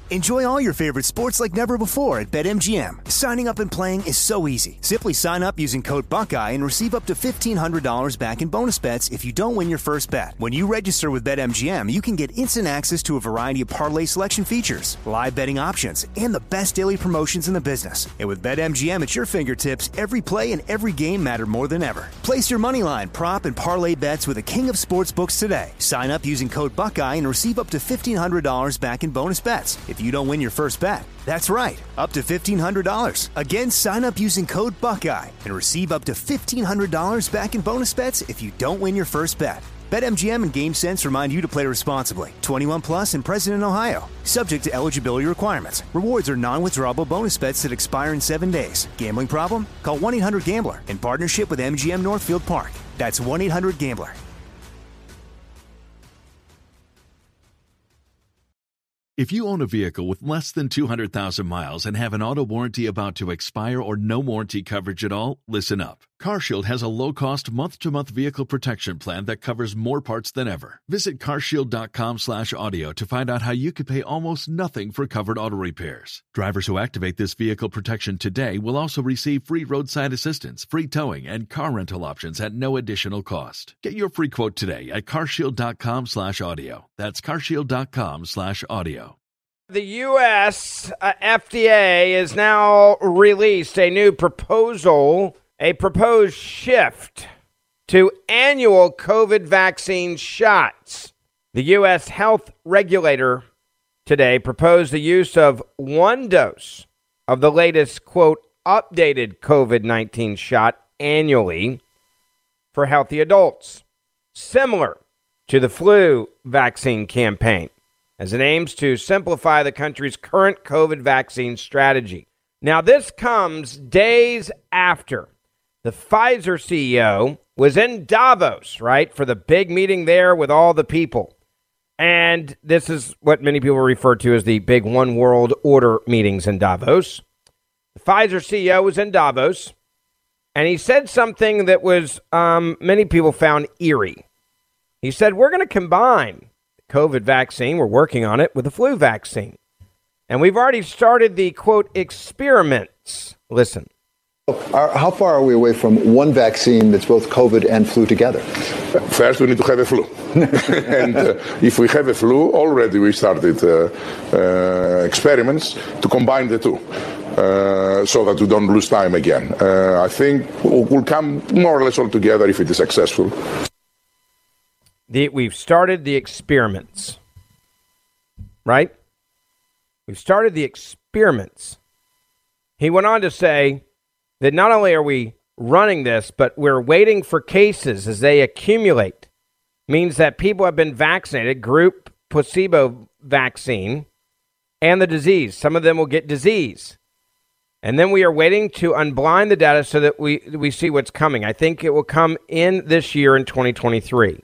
Enjoy all your favorite sports like never before at BetMGM. Signing up and playing is so easy. Simply sign up using code Buckeye and receive up to $1,500 back in bonus bets if you don't win your first bet. When you register with BetMGM, you can get instant access to a variety of parlay selection features, live betting options, and the best daily promotions in the business. And with BetMGM at your fingertips, every play and every game matter more than ever. Place your moneyline, prop, and parlay bets with the king of sportsbooks today. Sign up using code Buckeye and receive up to $1,500 back in bonus bets if you don't win your first bet. That's right, up to $1,500. Again, sign up using code Buckeye and receive up to $1,500 back in bonus bets if you don't win your first bet. BetMGM and GameSense remind you to play responsibly. 21 plus and present in Ohio. Subject to eligibility requirements. Rewards are non-withdrawable bonus bets that expire in 7 days. Gambling problem? Call 1-800-GAMBLER in partnership with MGM Northfield Park. That's 1-800-GAMBLER. If you own a vehicle with less than 200,000 miles and have an auto warranty about to expire or no warranty coverage at all, listen up. CarShield has a low-cost month-to-month vehicle protection plan that covers more parts than ever. Visit carshield.com/audio to find out how you could pay almost nothing for covered auto repairs. Drivers who activate this vehicle protection today will also receive free roadside assistance, free towing, and car rental options at no additional cost. Get your free quote today at carshield.com/audio. That's carshield.com/audio. The U.S. FDA has now released a new proposal, a proposed shift to annual COVID vaccine shots. The U.S. health regulator today proposed the use of one dose of the latest, quote, updated COVID-19 shot annually for healthy adults, similar to the flu vaccine campaign, as it aims to simplify the country's current COVID vaccine strategy. Now, this comes days after the Pfizer CEO was in Davos, right, for the big meeting there with all the people. And this is what many people refer to as the big one world order meetings in Davos. The Pfizer CEO was in Davos, and he said something that was many people found eerie. He said, we're going to combine COVID vaccine, we're working on it, with the flu vaccine. And we've already started the, quote, experiments. Listen. How far are we away from one vaccine that's both COVID and flu together? First, we need to have a flu. And if we have a flu, already we started experiments to combine the two so that we don't lose time again. I think we'll come more or less all together if it is successful. We've started the experiments, right? We've started the experiments. He went on to say that not only are we running this, but we're waiting for cases as they accumulate. Means that people have been vaccinated, group placebo vaccine, and the disease. Some of them will get disease. And then we are waiting to unblind the data so that we see what's coming. I think it will come in this year in 2023.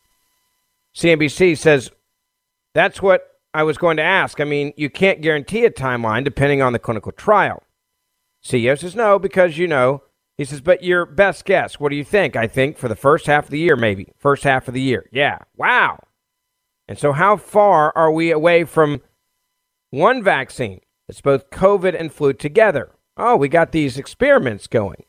CNBC says, that's what I was going to ask. I mean, you can't guarantee a timeline depending on the clinical trial. CEO says, no, because you know. He says, but your best guess, what do you think? I think for the first half of the year, maybe. First half of the year. Yeah. Wow. And so how far are we away from one vaccine that's both COVID and flu together? Oh, we got these experiments going.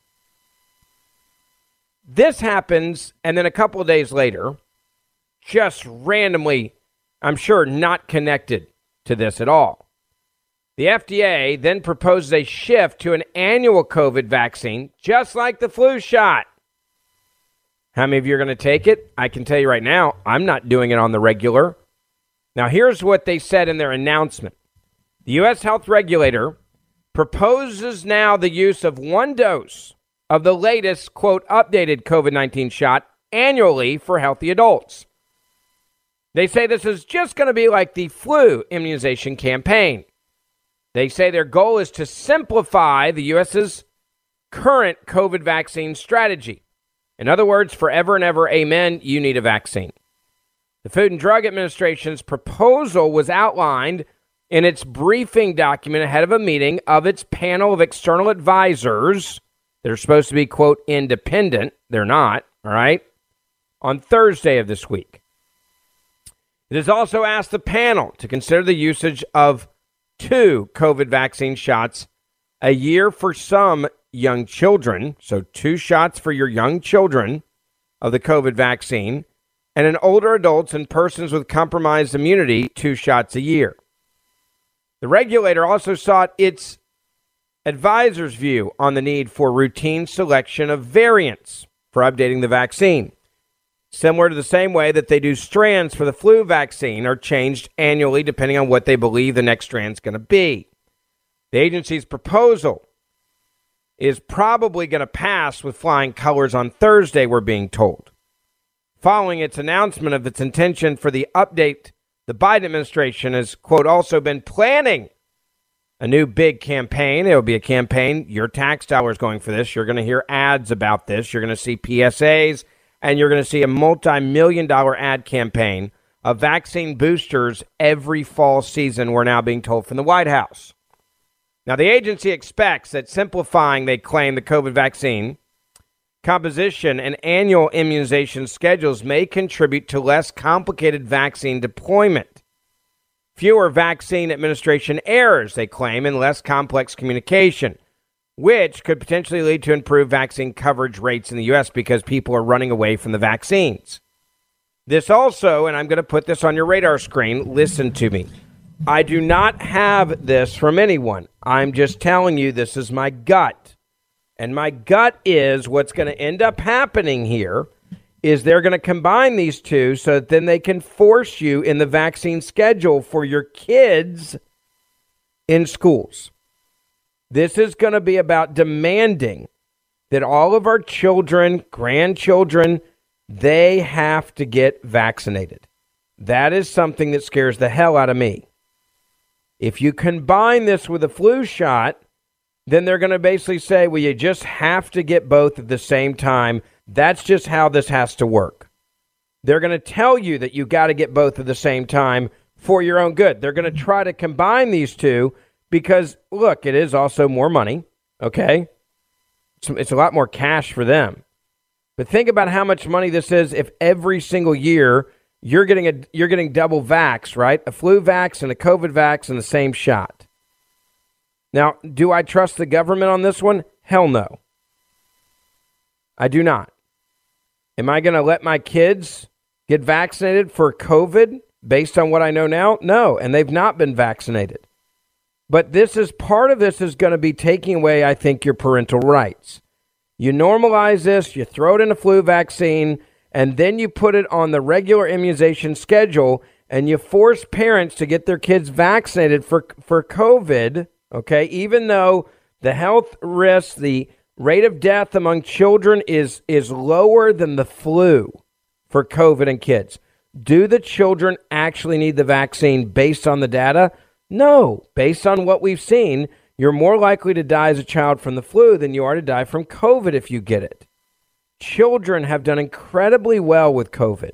This happens, and then a couple of days later, just randomly, I'm sure not connected to this at all, the FDA then proposes a shift to an annual COVID vaccine, just like the flu shot. How many of you are going to take it? I can tell you right now, I'm not doing it on the regular. Now, here's what they said in their announcement. The U.S. health regulator proposes now the use of one dose of the latest, quote, updated COVID-19 shot annually for healthy adults. They say this is just going to be like the flu immunization campaign. They say their goal is to simplify the U.S.'s current COVID vaccine strategy. In other words, forever and ever, amen, you need a vaccine. The Food and Drug Administration's proposal was outlined in its briefing document ahead of a meeting of its panel of external advisors. They're supposed to be, quote, independent. They're not, all right, on Thursday of this week. It has also asked the panel to consider the usage of 2 COVID vaccine shots a year for some young children. So 2 shots for your young children of the COVID vaccine, and in older adults and persons with compromised immunity, 2 shots a year. The regulator also sought its advisor's view on the need for routine selection of variants for updating the vaccine, similar to the same way that they do strands for the flu vaccine are changed annually depending on what they believe the next strand's going to be. The agency's proposal is probably going to pass with flying colors on Thursday, we're being told. Following its announcement of its intention for the update, the Biden administration has, quote, also been planning a new big campaign. It will be a campaign. Your tax dollars going for this. You're going to hear ads about this. You're going to see PSAs, and you're going to see a multi-million-dollar ad campaign of vaccine boosters every fall season, we're now being told from the White House. Now, the agency expects that simplifying, they claim, the COVID vaccine composition and annual immunization schedules may contribute to less complicated vaccine deployment, fewer vaccine administration errors, they claim, and less complex communication, which could potentially lead to improved vaccine coverage rates in the U.S. because people are running away from the vaccines. This also, and I'm going to put this on your radar screen, listen to me. I do not have this from anyone. I'm just telling you this is my gut. And my gut is what's going to end up happening here is they're going to combine these two so that then they can force you in the vaccine schedule for your kids in schools. This is going to be about demanding that all of our children, grandchildren, they have to get vaccinated. That is something that scares the hell out of me. If you combine this with a flu shot, then they're going to basically say, well, you just have to get both at the same time. That's just how this has to work. They're going to tell you that you got to get both at the same time for your own good. They're going to try to combine these two because, look, it is also more money, okay? It's a lot more cash for them. But think about how much money this is if every single year you're getting double vax, right? A flu vax and a COVID vax in the same shot. Now, do I trust the government on this one? Hell no. I do not. Am I going to let my kids get vaccinated for COVID based on what I know now? No, and they've not been vaccinated. But this is part of this is going to be taking away, I think, your parental rights. You normalize this, you throw it in a flu vaccine, and then you put it on the regular immunization schedule, and you force parents to get their kids vaccinated for COVID, okay, even though the health risks, the rate of death among children is lower than the flu for COVID and kids. Do the children actually need the vaccine based on the data? No. Based on what we've seen, you're more likely to die as a child from the flu than you are to die from COVID if you get it. Children have done incredibly well with COVID.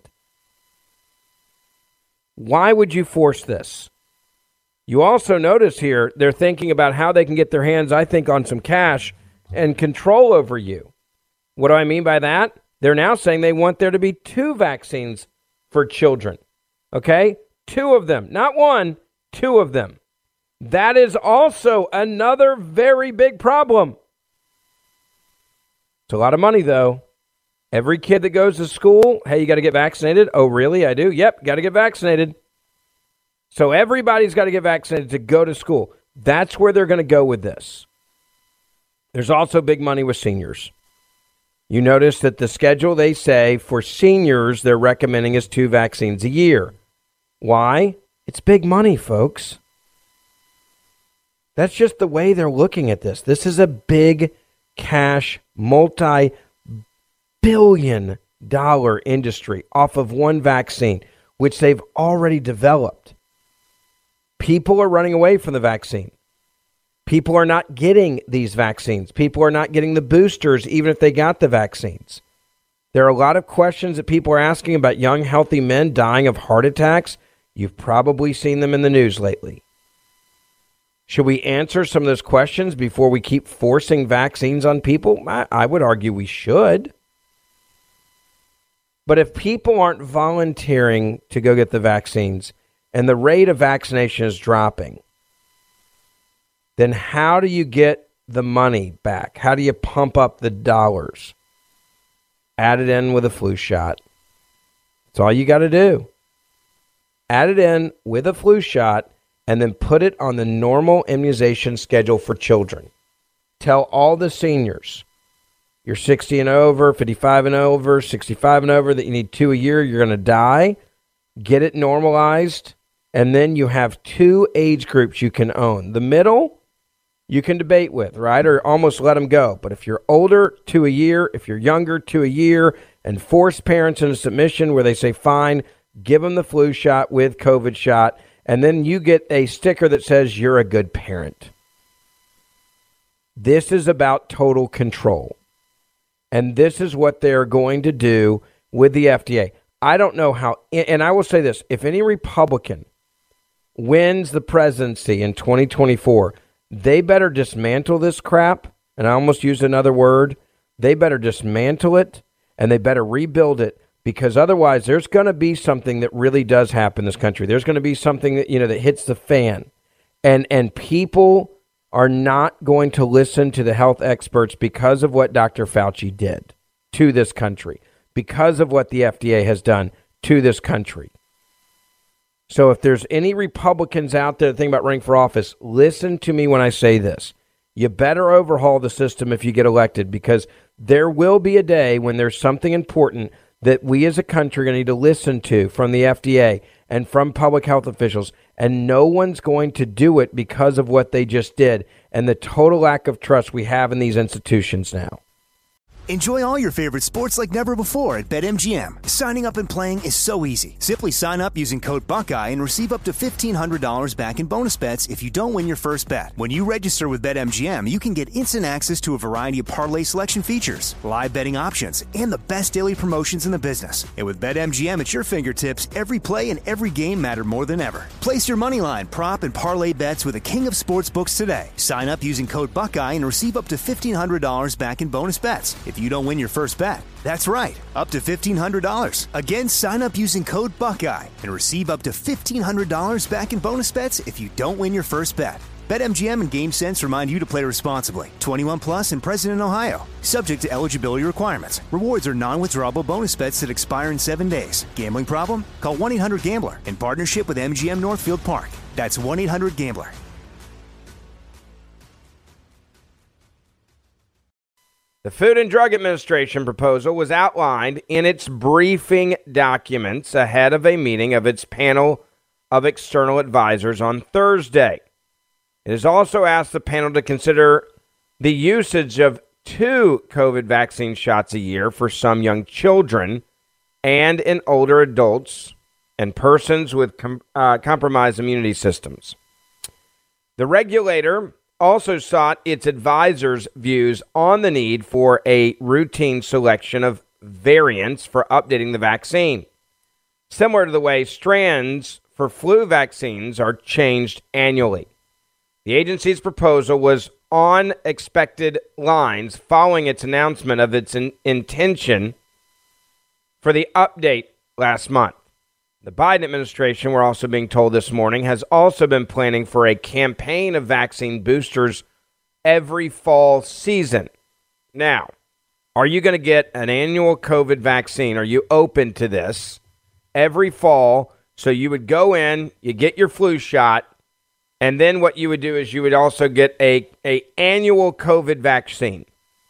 Why would you force this? You also notice here they're thinking about how they can get their hands, I think, on some cash and control over you. What do I mean by that? They're now saying they want there to be 2 vaccines for children. Okay? 2 of them. Not 1, 2 of them. That is also another very big problem. It's a lot of money, though. Every kid that goes to school, hey, you got to get vaccinated. Oh, really? I do? Yep, got to get vaccinated. So everybody's got to get vaccinated to go to school. That's where they're going to go with this. There's also big money with seniors. You notice that the schedule, they say, for seniors, they're recommending is 2 vaccines a year. Why? It's big money, folks. That's just the way they're looking at this. This is a big cash, multi-billion-dollar industry off of one vaccine, which they've already developed. People are running away from the vaccine. People are not getting these vaccines. People are not getting the boosters, even if they got the vaccines. There are a lot of questions that people are asking about young, healthy men dying of heart attacks. You've probably seen them in the news lately. Should we answer some of those questions before we keep forcing vaccines on people? I would argue we should. But if people aren't volunteering to go get the vaccines and the rate of vaccination is dropping, then how do you get the money back? How do you pump up the dollars? Add it in with a flu shot. That's all you got to do. Add it in with a flu shot and then put it on the normal immunization schedule for children. Tell all the seniors, you're 60 and over, 55 and over, 65 and over, that you need 2 a year, you're going to die. Get it normalized, and then you have 2 age groups you can own. The middle, you can debate with, right? Or almost let them go. But if you're older, 2 a year. If you're younger, 2 a year. And force parents into submission where they say, fine, give them the flu shot with COVID shot. And then you get a sticker that says you're a good parent. This is about total control. And this is what they're going to do with the FDA. I don't know how, and I will say this, if any Republican wins the presidency in 2024, they better dismantle this crap. And I almost used another word. They better dismantle it and they better rebuild it, because otherwise there's going to be something that really does happen in this country. There's going to be something that, that hits the fan, and people are not going to listen to the health experts because of what Dr. Fauci did to this country, because of what the FDA has done to this country. So if there's any Republicans out there that think about running for office, listen to me when I say this. You better overhaul the system if you get elected, because there will be a day when there's something important that we as a country are going to need to listen to from the FDA and from public health officials, and no one's going to do it because of what they just did and the total lack of trust we have in these institutions now. Enjoy all your favorite sports like never before at BetMGM. Signing up and playing is so easy. Simply sign up using code Buckeye and receive up to $1,500 back in bonus bets if you don't win your first bet. When you register with BetMGM, you can get instant access to a variety of parlay selection features, live betting options, and the best daily promotions in the business. And with BetMGM at your fingertips, every play and every game matter more than ever. Place your moneyline, prop, and parlay bets with the king of sportsbooks today. Sign up using code Buckeye and receive up to $1,500 back in bonus bets if you don't win your first bet. That's right, up to $1,500. Again, sign up using code Buckeye and receive up to $1,500 back in bonus bets if you don't win your first bet. BetMGM and GameSense remind you to play responsibly. 21 plus and present in Ohio. Subject to eligibility requirements. Rewards are non-withdrawable bonus bets that expire in 7 days. Gambling problem? Call 1-800-GAMBLER in partnership with MGM Northfield Park. That's 1-800-GAMBLER. The Food and Drug Administration proposal was outlined in its briefing documents ahead of a meeting of its panel of external advisors on Thursday. It has also asked the panel to consider the usage of 2 COVID vaccine shots a year for some young children and in older adults and persons with compromised immunity systems. The regulator also sought its advisors' views on the need for a routine selection of variants for updating the vaccine, similar to the way strands for flu vaccines are changed annually. The agency's proposal was on expected lines following its announcement of its intention for the update last month. The Biden administration, we're also being told this morning, has also been planning for a campaign of vaccine boosters every fall season. Now, are you going to get an annual COVID vaccine? Are you open to this every fall? So you would go in, you get your flu shot, and then what you would do is you would also get a annual COVID vaccine.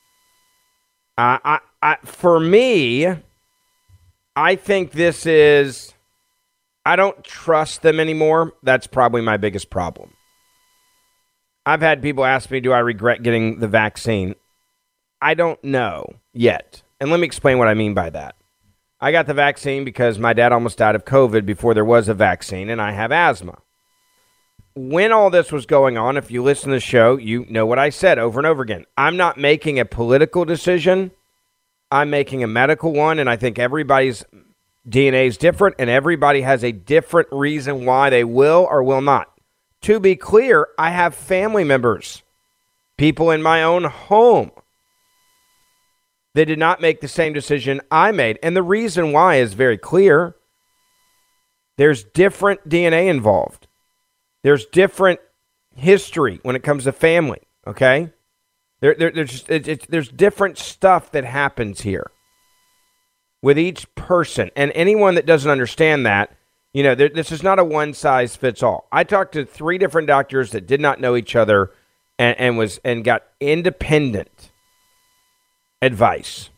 For me, I think this is... I don't trust them anymore. That's probably my biggest problem. I've had people ask me, do I regret getting the vaccine? I don't know yet. And let me explain what I mean by that. I got the vaccine because my dad almost died of COVID before there was a vaccine, and I have asthma. When all this was going on, if you listen to the show, you know what I said over and over again. I'm not making a political decision. I'm making a medical one, and I think everybody's DNA is different, and everybody has a different reason why they will or will not. To be clear, I have family members, people in my own home, that did not make the same decision I made. And the reason why is very clear. There's different DNA involved. There's different history when it comes to family, okay? There's different stuff that happens here with each person. And anyone that doesn't understand that, this is not a one-size-fits-all. I talked to 3 different doctors that did not know each other and got independent advice.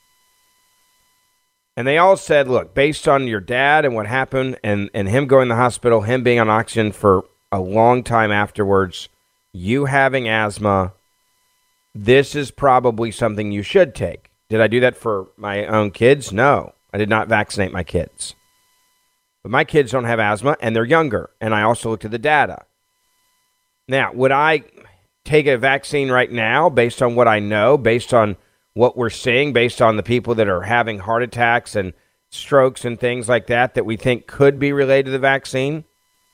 And they all said, look, based on your dad and what happened and him going to the hospital, him being on oxygen for a long time afterwards, you having asthma, this is probably something you should take. Did I do that for my own kids? No, I did not vaccinate my kids. But my kids don't have asthma, and they're younger. And I also looked at the data. Now, would I take a vaccine right now based on what I know, based on what we're seeing, based on the people that are having heart attacks and strokes and things like that we think could be related to the vaccine?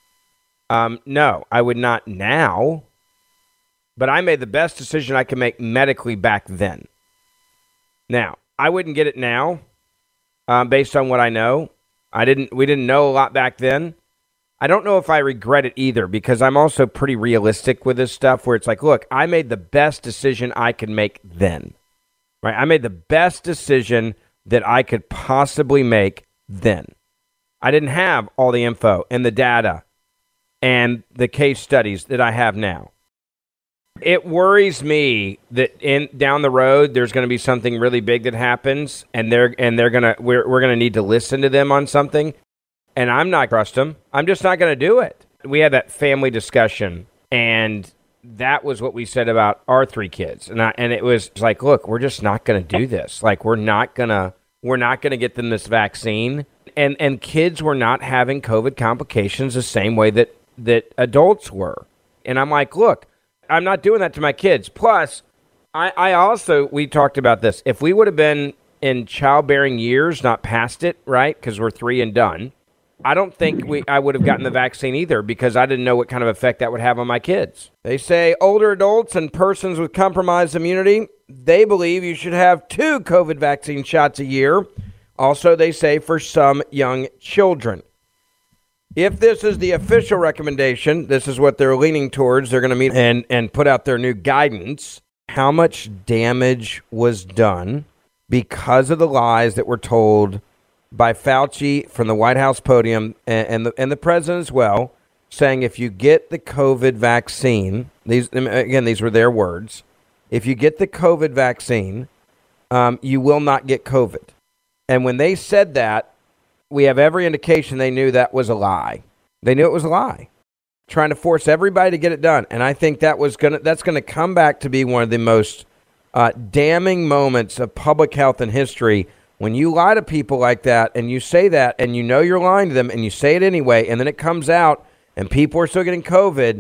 No, I would not now. But I made the best decision I could make medically back then. Now, I wouldn't get it now based on what I know. We didn't know a lot back then. I don't know if I regret it either because I'm also pretty realistic with this stuff where it's like, look, I made the best decision I could make then. Right? I made the best decision that I could possibly make then. I didn't have all the info and the data and the case studies that I have now. It worries me that down the road there's going to be something really big that happens, and we're going to need to listen to them on something, and I'm not trust them. I'm just not going to do it. We had that family discussion, and that was what we said about our 3 kids, and it was like, look, we're just not going to do this. Like we're not going to get them this vaccine, and kids were not having COVID complications the same way that adults were, and I'm like, look. I'm not doing that to my kids. Plus, we talked about this. If we would have been in childbearing years, not past it, right, because we're 3 and done, I don't think I would have gotten the vaccine either because I didn't know what kind of effect that would have on my kids. They say older adults and persons with compromised immunity, they believe you should have 2 COVID vaccine shots a year. Also, they say for some young children. If this is the official recommendation, this is what they're leaning towards. They're going to meet and put out their new guidance. How much damage was done because of the lies that were told by Fauci from the White House podium and the president as well, saying if you get the COVID vaccine, these were their words, if you get the COVID vaccine, you will not get COVID. And when they said that, we have every indication they knew that was a lie. They knew it was a lie, trying to force everybody to get it done. And I think that's going to come back to be one of the most damning moments of public health in history when you lie to people like that and you say that and you know you're lying to them and you say it anyway and then it comes out and people are still getting COVID.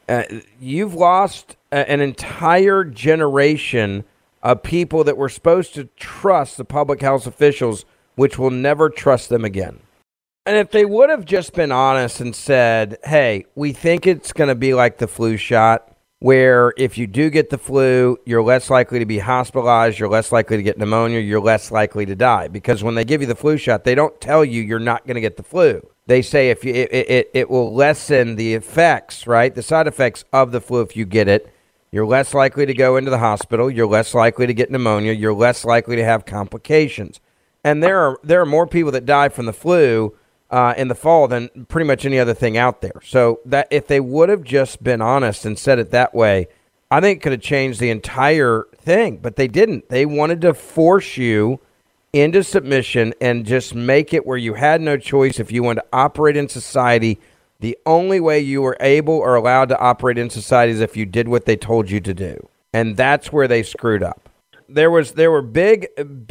You've lost an entire generation of people that were supposed to trust the public health officials, which will never trust them again. And if they would have just been honest and said, hey, we think it's going to be like the flu shot, where if you do get the flu, you're less likely to be hospitalized, you're less likely to get pneumonia, you're less likely to die. Because when they give you the flu shot, they don't tell you you're not going to get the flu. They say if it will lessen the effects, right, the side effects of the flu if you get it. You're less likely to go into the hospital, you're less likely to get pneumonia, you're less likely to have complications. And there are more people that die from the flu in the fall than pretty much any other thing out there. So that if they would have just been honest and said it that way, I think it could have changed the entire thing. But they didn't. They wanted to force you into submission and just make it where you had no choice. If you wanted to operate in society, the only way you were able or allowed to operate in society is if you did what they told you to do. And that's where they screwed up. There were big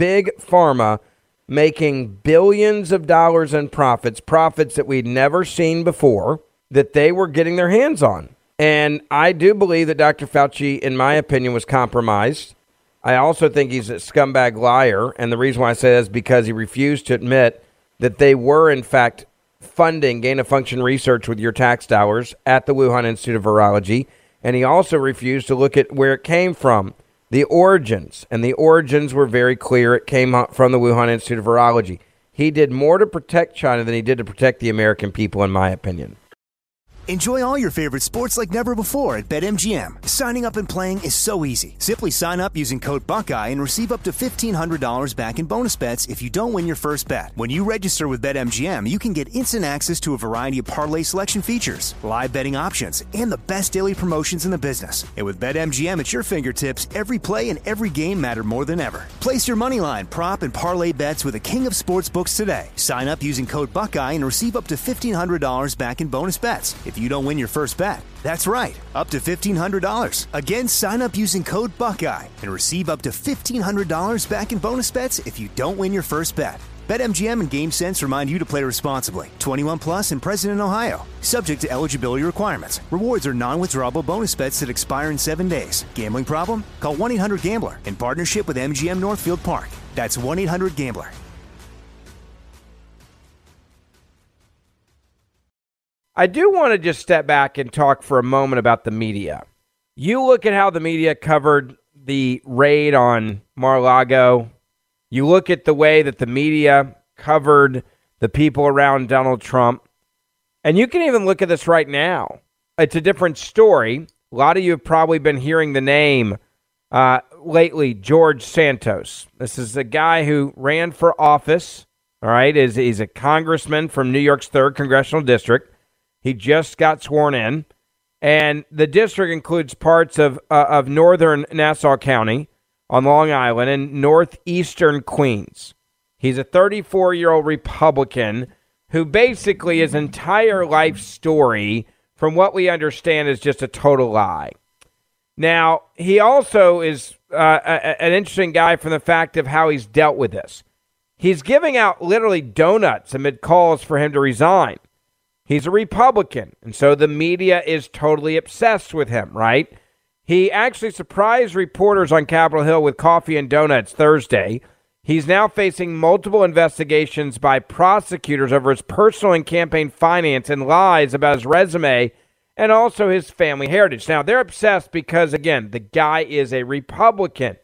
pharma making billions of dollars in profits that we'd never seen before, that they were getting their hands on. And I do believe that Dr. Fauci, in my opinion, was compromised. I also think he's a scumbag liar. And the reason why I say that is because he refused to admit that they were, in fact, funding gain-of-function research with your tax dollars at the Wuhan Institute of Virology. And he also refused to look at where it came from. The origins, and the origins were very clear. It came from the Wuhan Institute of Virology. He did more to protect China than he did to protect the American people, in my opinion. Enjoy all your favorite sports like never before at BetMGM. Signing up and playing is so easy. Simply sign up using code Buckeye and receive up to $1,500 back in bonus bets if you don't win your first bet. When you register with BetMGM, you can get instant access to a variety of parlay selection features, live betting options, and the best daily promotions in the business. And with BetMGM at your fingertips, every play and every game matter more than ever. Place your moneyline, prop, and parlay bets with the king of sportsbooks today. Sign up using code Buckeye and receive up to $1,500 back in bonus bets if you don't win your first bet. That's right, up to $1,500. Again, sign up using code Buckeye and receive up to $1,500 back in bonus bets if you don't win your first bet. BetMGM and GameSense remind you to play responsibly. 21 plus and present in Ohio. Subject to eligibility requirements. Rewards are non-withdrawable bonus bets that expire in 7 days. Gambling problem? Call 1-800-GAMBLER in partnership with MGM Northfield Park. That's 1-800-GAMBLER. I do want to just step back and talk for a moment about the media. You look at how the media covered the raid on Mar-a-Lago. You look at the way that the media covered the people around Donald Trump. And you can even look at this right now. It's a different story. A lot of you have probably been hearing the name lately, George Santos. This is a guy who ran for office, all right? He's a congressman from New York's 3rd Congressional District. He just got sworn in, and the district includes parts of northern Nassau County on Long Island and northeastern Queens. He's a 34-year-old Republican who basically his entire life story, from what we understand, is just a total lie. Now, he also is an interesting guy from the fact of how he's dealt with this. He's giving out literally donuts amid calls for him to resign. He's a Republican, and so the media is totally obsessed with him, right? He actually surprised reporters on Capitol Hill with coffee and donuts Thursday. He's now facing multiple investigations by prosecutors over his personal and campaign finance and lies about his resume and also his family heritage. Now, they're obsessed because, again, the guy is a Republican.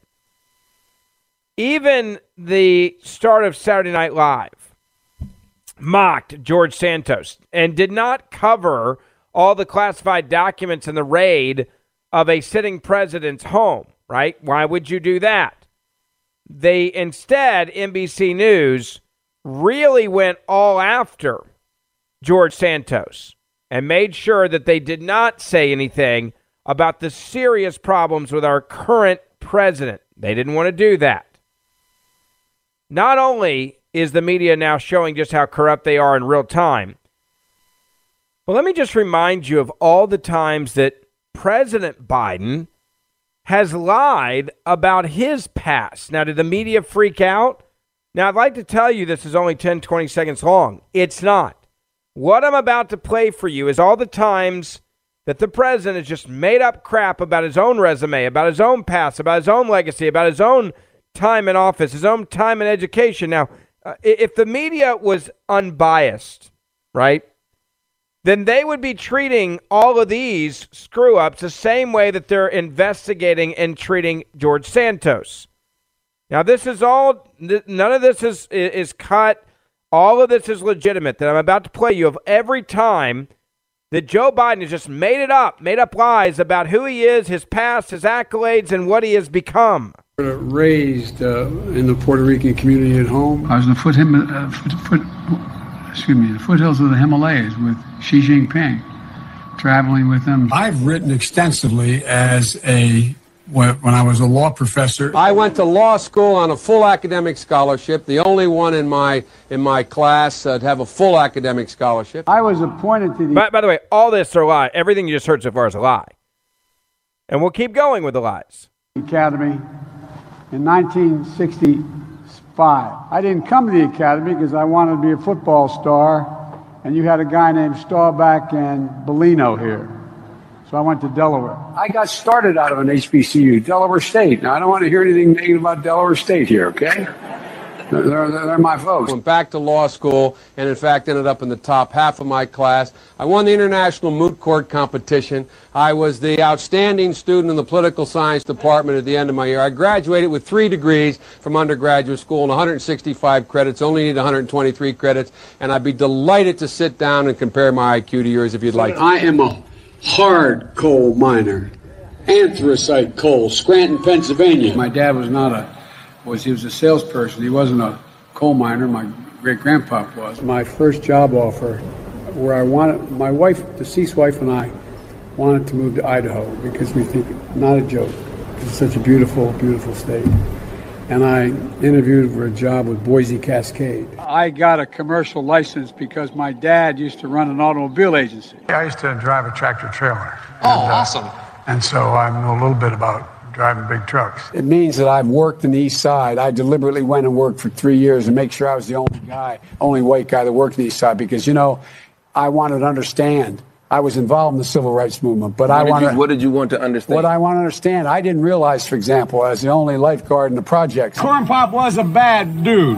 Even the start of Saturday Night Live mocked George Santos and did not cover all the classified documents in the raid of a sitting president's home, right? Why would you do that? They instead, NBC News, really went all after George Santos and made sure that they did not say anything about the serious problems with our current president. They didn't want to do that. Not only is the media now showing just how corrupt they are in real time, but let me just remind you of all the times that President Biden has lied about his past. Now, did the media freak out? Now, I'd like to tell you this is only 10, 20 seconds long. It's not. What I'm about to play for you is all the times that the president has just made up crap about his own resume, about his own past, about his own legacy, about his own time in office, his own time in education. Now, if the media was unbiased, right, then they would be treating all of these screw-ups the same way that they're investigating and treating George Santos. Now, this is all, none of this is cut. All of this is legitimate that I'm about to play you of every time that Joe Biden has just made up lies about who he is, his past, his accolades, and what he has become. Raised in the Puerto Rican community at home. I was in the foothills of the Himalayas with Xi Jinping, traveling with him. I've written extensively when I was a law professor. I went to law school on a full academic scholarship, the only one in my class to have a full academic scholarship. I was appointed to the... By the way, all this are a lie. Everything you just heard so far is a lie. And we'll keep going with the lies. Academy in 1965. I didn't come to the academy because I wanted to be a football star, and you had a guy named Staubach and Bellino here. So I went to Delaware. I got started out of an HBCU, Delaware State. Now, I don't want to hear anything negative about Delaware State here, okay? They're my folks. Went back to law school and, in fact, ended up in the top half of my class. I won the International Moot Court competition. I was the outstanding student in the political science department at the end of my year. I graduated with 3 degrees from undergraduate school and 165 credits, only need 123 credits, and I'd be delighted to sit down and compare my IQ to yours if you'd like to. I am a hard coal miner. Anthracite coal, Scranton, Pennsylvania. My dad he was a salesperson. He wasn't a coal miner. My great-grandpa was. My first job offer, where my wife, deceased wife, and I wanted to move to Idaho because we think, not a joke, it's such a beautiful, beautiful state. And I interviewed for a job with Boise Cascade. I got a commercial license because my dad used to run an automobile agency. I used to drive a tractor-trailer. Awesome. And so I know a little bit about driving big trucks. It means that I've worked in the East Side. I deliberately went and worked for 3 years to make sure I was the only white guy that worked in the East Side because, I wanted to understand. I was involved in the civil rights movement, but what did you want to understand? What I want to understand, I didn't realize, for example, as the only lifeguard in the project. Corn Pop was a bad dude,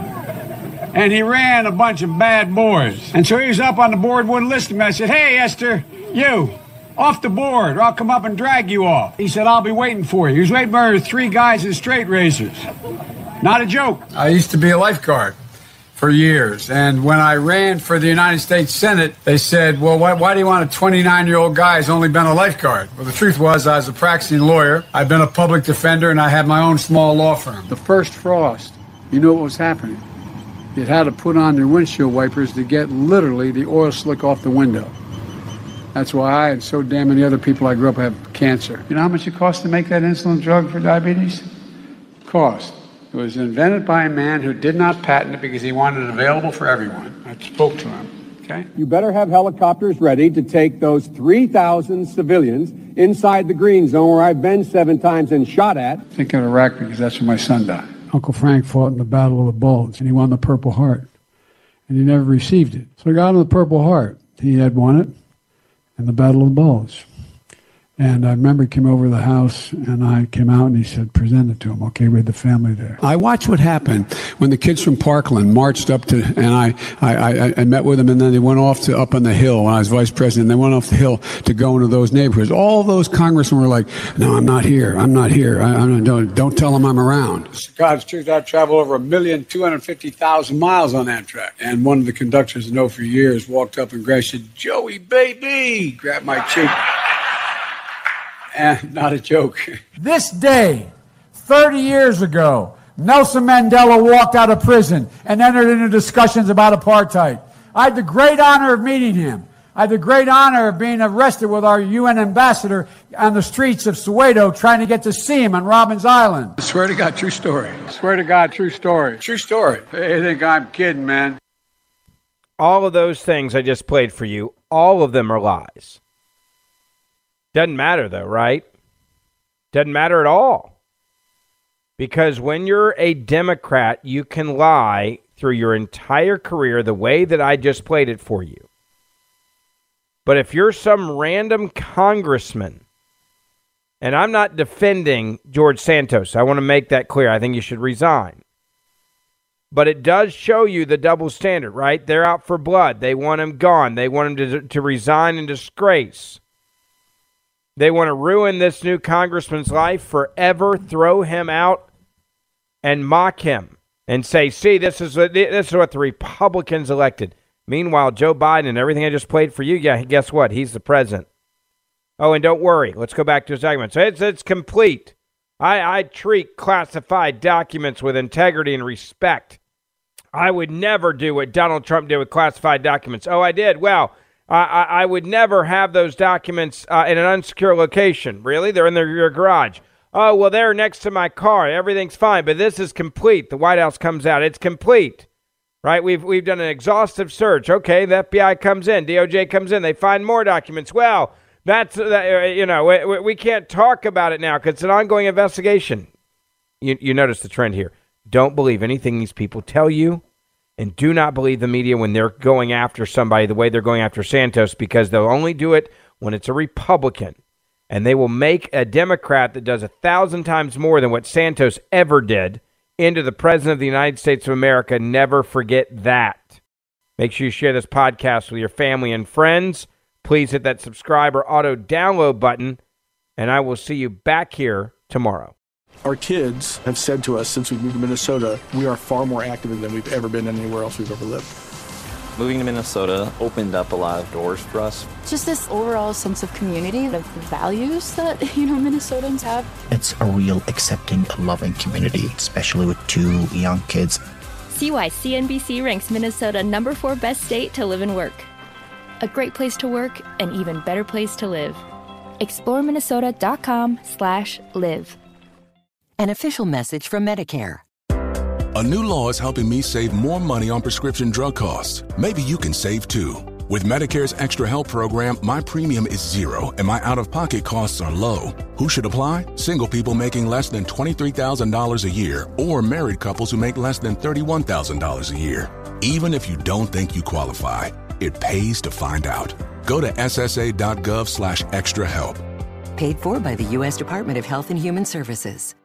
and he ran a bunch of bad boys. And so he was up on the board, wouldn't listen to me. I said, "Hey, Esther, you. Off the board, or I'll come up and drag you off." He said, "I'll be waiting for you." He was waiting for 3 guys in straight razors. Not a joke. I used to be a lifeguard for years, and when I ran for the United States Senate, they said, "Well, why do you want a 29-year-old guy who's only been a lifeguard?" Well, the truth was I was a practicing lawyer. I've been a public defender, and I had my own small law firm. The first frost, you know what was happening? You had to put on your windshield wipers to get literally the oil slick off the window. That's why I and so damn many other people I grew up have cancer. You know how much it costs to make that insulin drug for diabetes? Cost. It was invented by a man who did not patent it because he wanted it available for everyone. I spoke to him, okay? You better have helicopters ready to take those 3,000 civilians inside the green zone where I've been 7 times and shot at. Think of Iraq because that's where my son died. Uncle Frank fought in the Battle of the Bulge, and he won the Purple Heart. And he never received it. So I got him the Purple Heart. He had won it in the Battle of the Bulge. And I remember he came over to the house, and I came out, and he said, present it to him. Okay, we had the family there. I watched what happened when the kids from Parkland marched up to, and I met with them, and then they went off to up on the Hill when I was vice president. They went off the Hill to go into those neighborhoods. All those congressmen were like, no, I'm not here. I'm not here. Don't tell them I'm around. God's truth, I've traveled over 1,250,000 miles on Amtrak. And one of the conductors I know for years walked up and grabbed, said, Joey, baby, grabbed my cheek. And not a joke. This day, 30 years ago, Nelson Mandela walked out of prison and entered into discussions about apartheid. I had the great honor of meeting him. I had the great honor of being arrested with our UN ambassador on the streets of Soweto trying to get to see him on Robbins Island. I swear to God, true story. Swear to God, true story. True story. They think I'm kidding, man. All of those things I just played for you, all of them are lies. Doesn't matter, though, right? Doesn't matter at all. Because when you're a Democrat, you can lie through your entire career the way that I just played it for you. But if you're some random congressman, and I'm not defending George Santos, I want to make that clear. I think you should resign. But it does show you the double standard, right? They're out for blood. They want him gone. They want him to resign in disgrace. They want to ruin this new congressman's life forever, throw him out, and mock him and say, see, this is what the Republicans elected. Meanwhile, Joe Biden and everything I just played for you, yeah, guess what? He's the president. Oh, and don't worry. Let's go back to his argument. So it's complete. I treat classified documents with integrity and respect. I would never do what Donald Trump did with classified documents. Oh, I did? Well, I would never have those documents in an unsecure location. Really? They're in your garage. Oh, well, they're next to my car. Everything's fine, but this is complete. The White House comes out. It's complete, right? We've done an exhaustive search. Okay, the FBI comes in. DOJ comes in. They find more documents. Well, we can't talk about it now because it's an ongoing investigation. You notice the trend here. Don't believe anything these people tell you. And do not believe the media when they're going after somebody the way they're going after Santos, because they'll only do it when it's a Republican. And they will make a Democrat that does 1,000 times more than what Santos ever did into the President of the United States of America. Never forget that. Make sure you share this podcast with your family and friends. Please hit that subscribe or auto-download button, and I will see you back here tomorrow. Our kids have said to us since we moved to Minnesota, we are far more active than we've ever been anywhere else we've ever lived. Moving to Minnesota opened up a lot of doors for us. Just this overall sense of community, of the values that, Minnesotans have. It's a real accepting, loving community, especially with 2 young kids. See why CNBC ranks Minnesota number 4 best state to live and work. A great place to work, an even better place to live. ExploreMinnesota.com/live. An official message from Medicare. A new law is helping me save more money on prescription drug costs. Maybe you can save too. With Medicare's Extra Help program, my premium is $0 and my out-of-pocket costs are low. Who should apply? Single people making less than $23,000 a year or married couples who make less than $31,000 a year. Even if you don't think you qualify, it pays to find out. Go to ssa.gov/extra help. Paid for by the U.S. Department of Health and Human Services.